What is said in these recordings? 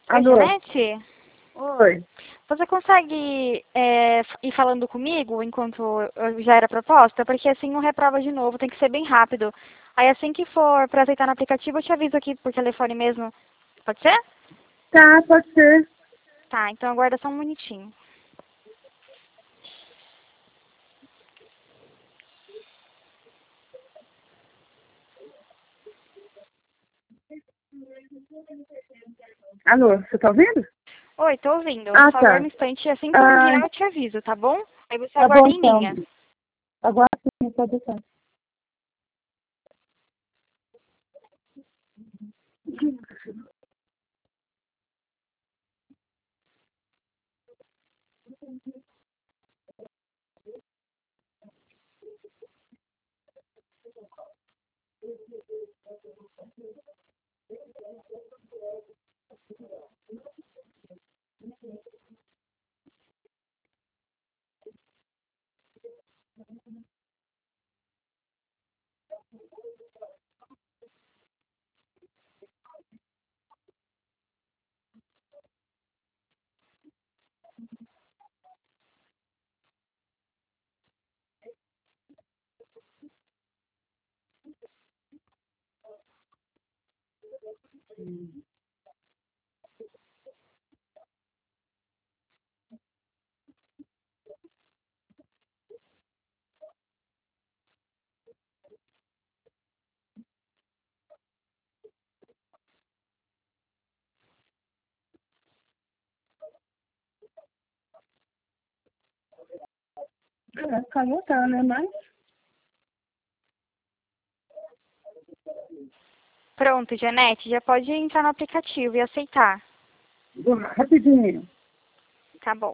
Oi, Alô? Janete? Oi. Você consegue ir falando comigo enquanto eu já era proposta? Porque assim não reprova de novo, tem que ser bem rápido. Aí assim que for para aceitar no aplicativo, eu te aviso aqui por telefone mesmo. Pode ser? Tá, pode ser. Tá, então aguarda só um minutinho. Alô, você tá ouvindo? Oi, tô ouvindo. Ah, Só aguarda tá. um instante, assim que eu Ah, enviar eu te aviso, tá bom? Aí você tá bom aguarda em então. linha. Agora sim, pode deixar. Calma, tá, né? Mas. Pronto, Janete, já pode entrar no aplicativo e aceitar. Rapidinho. Tá bom.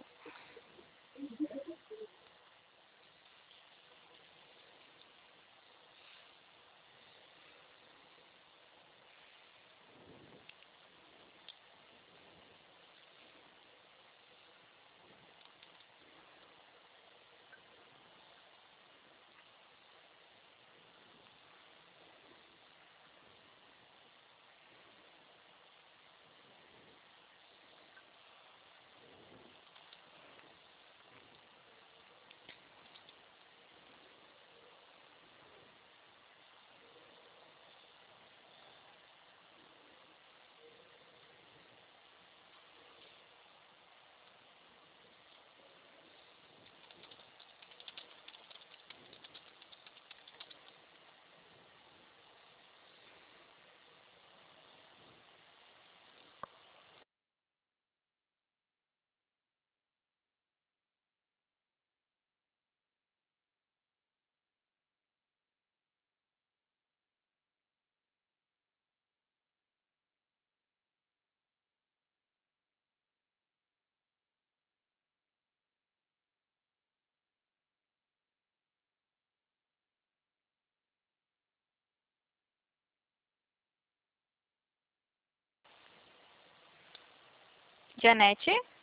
Janete?